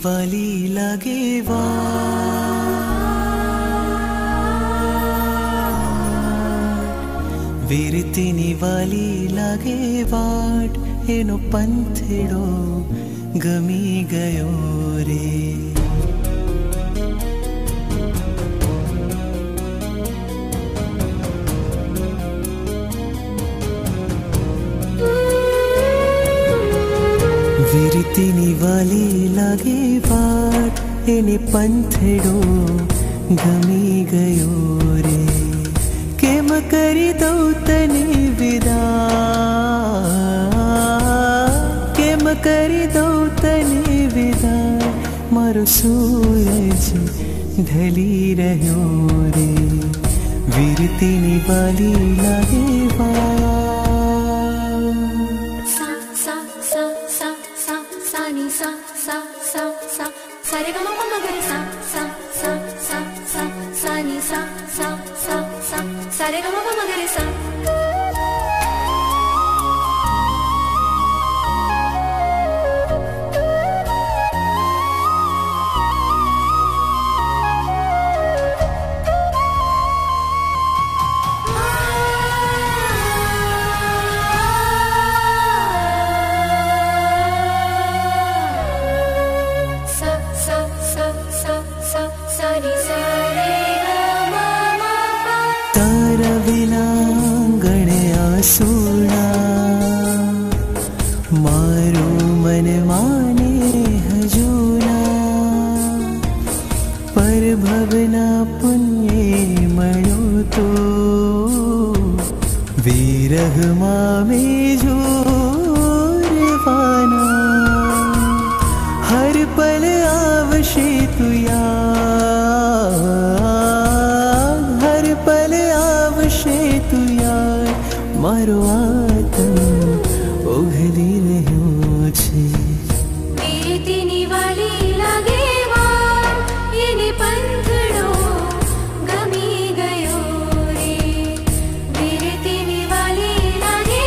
वाली लागे वीरतिनी वाली लागे वाट एनो पंथेड़ो गमी गयो रे। वीरतिनी वाली लागे वाट एने पंथेड़ो गमी गयो रे। केम करी दो तने विदा, केम करी दो तने विदा, मारो सूरज ढली रह्यो रे। वीरतिनी वाली लागे वाट। तारा विना गण्या सुना मारू मन माने हजूना। पर भवना पुण्य मणो तो विरह मामे जोरवाना। हर पल आवशे तू याद, हर पल आवशे तू याद, मारो आत्म ओघली रह्यो छे। वीरतिनी वाली लागे वाट एने पंथड़ो गमी गयो रे। वीरतिनी वाली लागे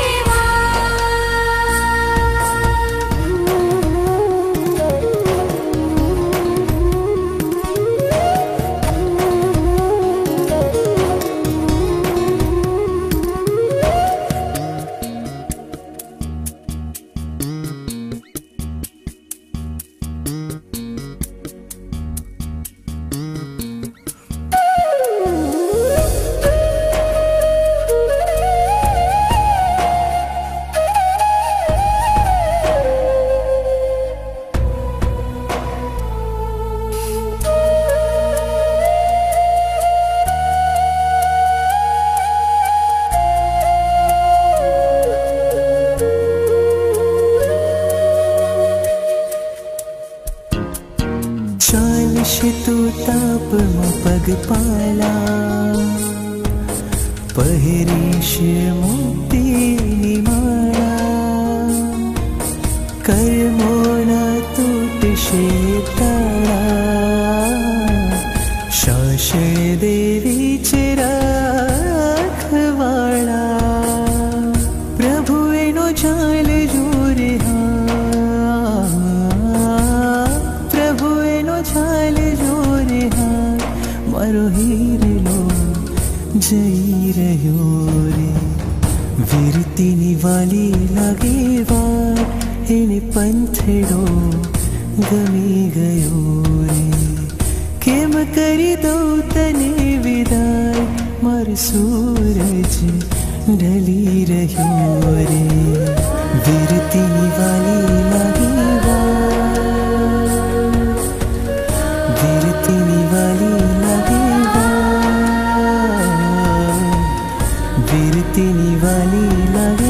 तू ताप पग पाला पहिरीश मुक्ति निमाला। कर्मोना तुटशे ताळा शासन देवी रखवाळा। प्रभु एनो जाल जोरे प्रभु एनो जाल जोरे मारो हीरलो जई रह्यो रे। वीरतिनी वाली लागे वाट एने पंथड़ो गमी गयो रे। केम करी दो तने विदाय, मार सूरज ढली रह्यो रे। वीरतिनी वाली लागे वाट, वीरतिनी वाली लागे वाट, वीरतिनी वाली लागे